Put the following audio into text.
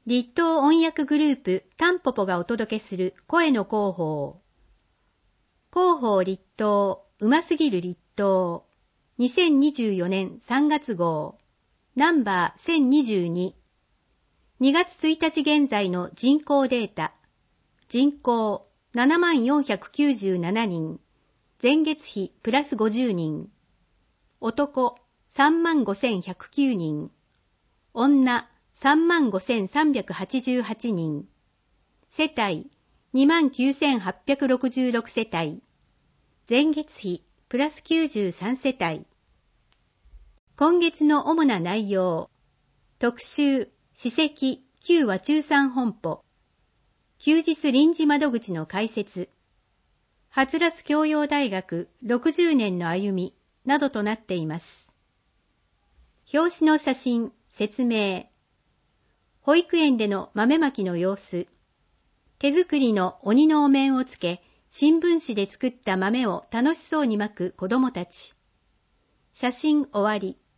立東音訳グループタンポポがお届けする声の広報。広報立東、うますぎる立東。2024年3月号。ナンバー1022。2月1日現在の人口データ。人口7497人。前月比プラス50人。男35109人。女35,388人。世帯29,866世帯。前月比プラス93世帯。今月の主な内容。特集、史跡、旧和中山本舗。休日臨時窓口の開設。はつらつ教養大学60年の歩みなどとなっています。表紙の写真、説明。保育園での豆まきの様子。手作りの鬼のお面をつけ、新聞紙で作った豆を楽しそうにまく子供たち。写真終わり。